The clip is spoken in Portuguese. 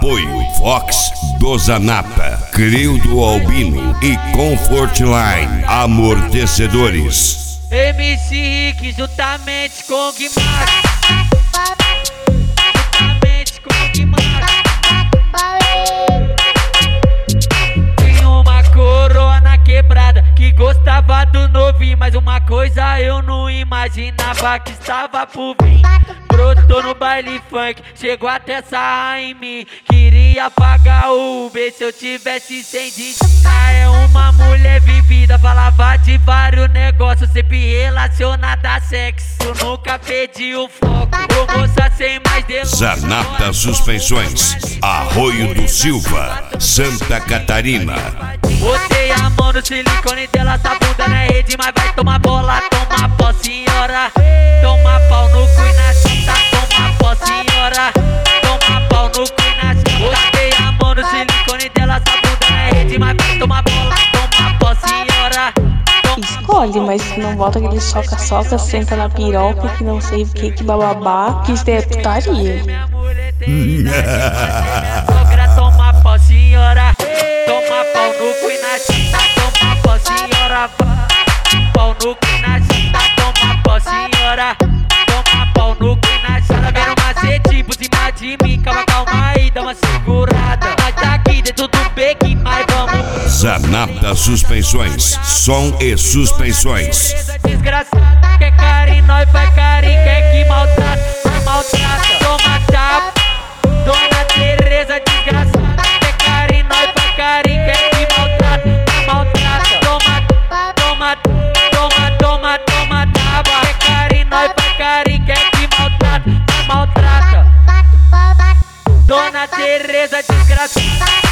Apoio Fox do Zanapa, Crio do Albino e Comfort Line Amortecedores. MC Rick juntamente com Guimarães. Juntamente com Guimarães. Tinha uma coroa na quebrada que gostava do novinho, mas uma coisa eu não imaginava que estava por vir. Brotou no baile funk, chegou até sarrar em mim. Queria pagar o Uber se eu tivesse sem dinheiro. É uma mulher vivida, falava de vários negócios, sempre relacionada a sexo. Eu nunca perdi o foco, ô moça sem mais delongas. Zanata Suspensões, Arroio do Silva, Santa Catarina. Botei a mão no silicone dela, tá bunda na rede, mas vai tomar bola, toma pó, senhora. Toma pau no cu e na chita, toma pó, senhora. Toma pau no cu e na chita. Botei a mão no silicone dela, tá bunda na rede, mas vai tomar bola, toma pó, senhora. Escolhe, mas não bota aquele soca-soca, senta na piroca, que não sei o que bababá, que isso é putaria. Sogra, toma pó, senhora. Toma pau no cu e na chita, toma pó, senhora. Pau no cu e na chita, toma pó, senhora. Toma pau no cu e na chita. Tá vendo macete por cima de mim, calma aí, dá uma segurada. Nós tá aqui dentro do beco, mas vamos. Zanata Suspensões, som e suspensões. Desgraçada, quer carinho, nós faz carinho, quer que maltrata, maltrata. Toma tapa, Dona Tereza, desgraçada, quer carinho, nós faz carinho, quer que maltrata, maltrata. Toma tapa, quer carinho, nós faz carinho, quer que maltrata, maltrata. Dona Tereza, desgraçada.